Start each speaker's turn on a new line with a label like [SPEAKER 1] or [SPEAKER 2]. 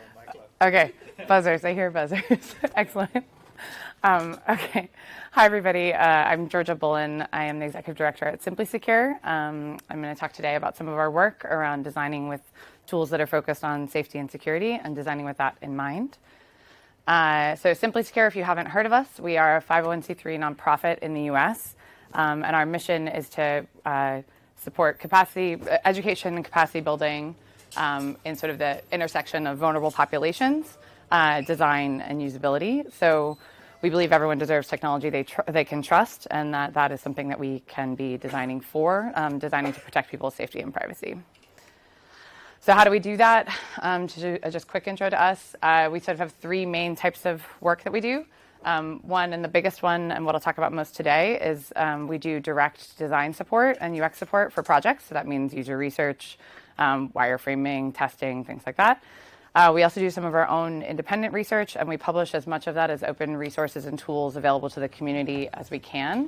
[SPEAKER 1] Okay, buzzers. I hear buzzers. Excellent. Okay. Hi, everybody. I'm Georgia Bullen. I am the Executive Director at Simply Secure. I'm going to talk today about some of our work around designing with tools that are focused on safety and security and designing with that in mind. So Simply Secure, if you haven't heard of us, we are a 501c3 nonprofit in the U.S., and our mission is to support capacity education and capacity building in sort of the intersection of vulnerable populations, design, and usability. So we believe everyone deserves technology they can trust, and that is something that we can be designing for, designing to protect people's safety and privacy. So how do we do that? To do a just quick intro to us, we sort of have three main types of work that we do. One, and the biggest one, and what I'll talk about most today, is we do direct design support and UX support for projects. So that means user research, wireframing, testing, things like that. We also do some of our own independent research, and we publish as much of that as open resources and tools available to the community as we can.